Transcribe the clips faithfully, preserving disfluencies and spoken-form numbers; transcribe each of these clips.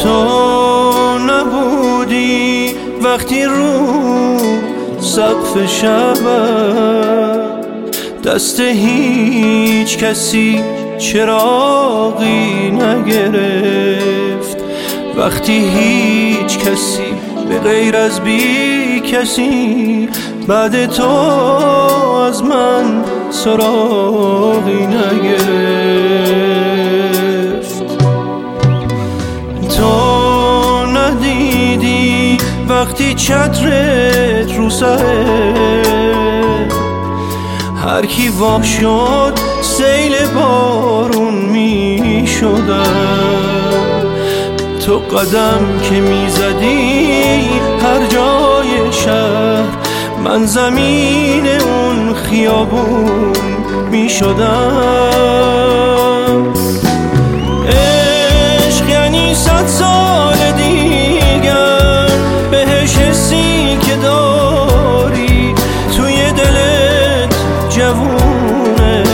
تو نبودی وقتی رو سقف شبم دست هیچ کسی چراغی نگرفت، وقتی هیچ کسی به غیر از بی کسی بعد تو از من سراغی نگرفت. تو ندیدی وقتی چترت رو سره هر کی وا شد سیل بارون می شدم، تو قدم که می زدی هر جای شهر من زمین اون خیابون می شدم. عشق یعنی صد سال دیگر بهش حسی که داری توی دلت جوونه.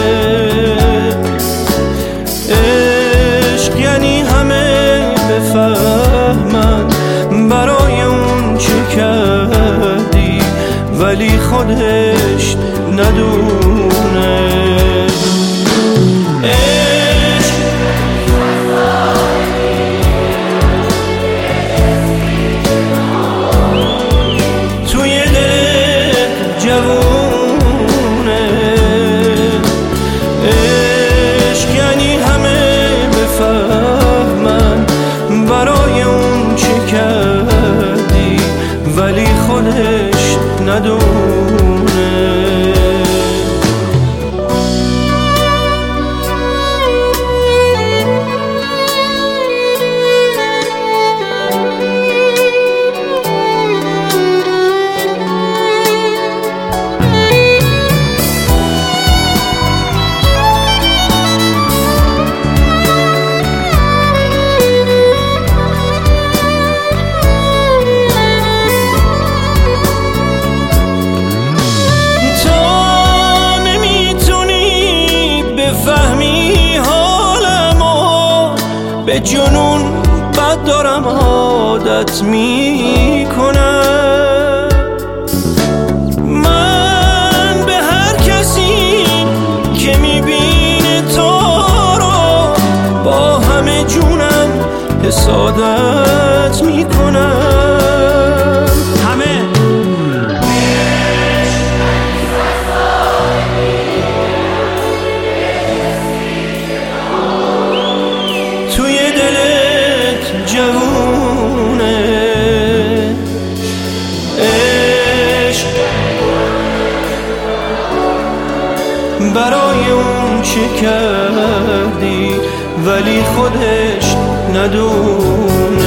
عشق یعنی همه بفهمن برای اون چه کردی ولی خودش ندونه. توی دلت جوونه. عشق یعنی همه بفهمن برای اون چه کردی ولی خودش ندونه. به جنون بد دارم عادت میکنم، من به هر کسی که میبینه تو رو با همه جونم حسادت میکنم. همه توی دلت جوونه. عشق برای اون چه کردی ولی خودش ندونه.